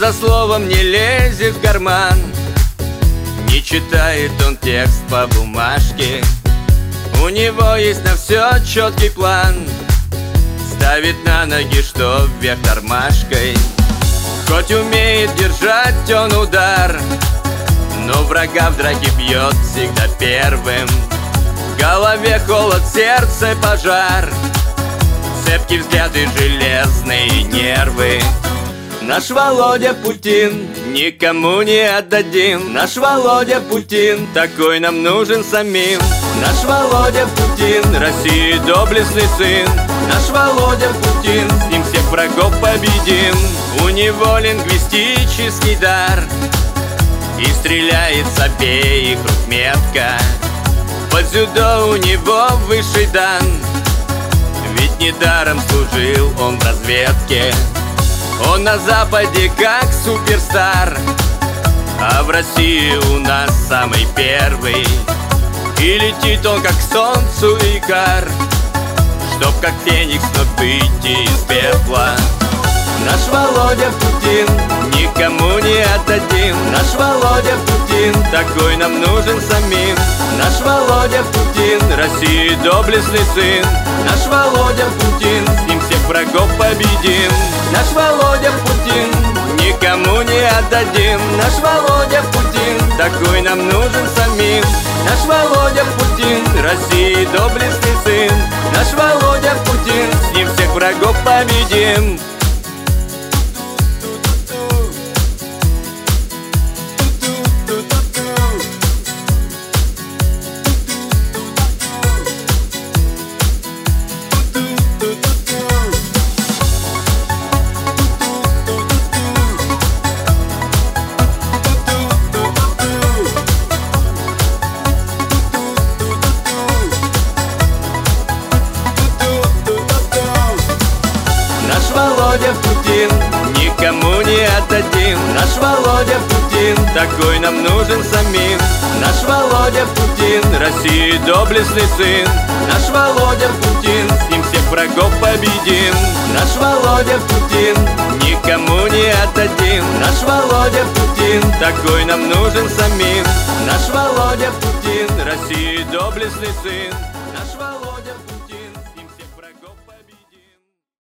за словом не лезет в карман, не читает он текст по бумажке. У него есть на все четкий план, ставит на ноги, что вверх тормашкой. Хоть умеет держать он удар, но врага в драке бьет всегда первым. В голове холод, сердце пожар, цепкий взгляд и железные нервы. Наш Володя Путин, никому не отдадим. Наш Володя Путин, такой нам нужен самим. Наш Володя Путин, России доблестный сын. Наш Володя Путин, с ним всех врагов победим. У него лингвистический дар, и стреляет с обеих рук метко. Под дзюдо у него высший дан, ведь недаром служил он в разведке. Он на Западе как суперстар, а в России у нас самый первый. И летит он как к солнцу Икар, чтоб как феникс вновь выйти из пепла. Наш Володя Путин, никому не отдадим. Наш Володя Путин, такой нам нужен самим. Наш Володя Путин, России доблестный сын. Наш Володя Путин, с ним всех врагов победим. Наш Володя Путин, никому не отдадим. Наш Володя Путин, такой нам нужен самим. Наш Володя Путин, России доблестный сын. Наш Володя Путин, с ним всех врагов победим. Наш Володя Путин, никому не отдадим. Наш Володя Путин, такой нам нужен самим. Наш Володя Путин, России доблестный сын. Наш Володя Путин, с ним всех врагов победим. Наш Володя Путин, никому не отдадим. Наш Володя Путин, такой нам нужен самим. Наш Володя Путин, России доблестный сын.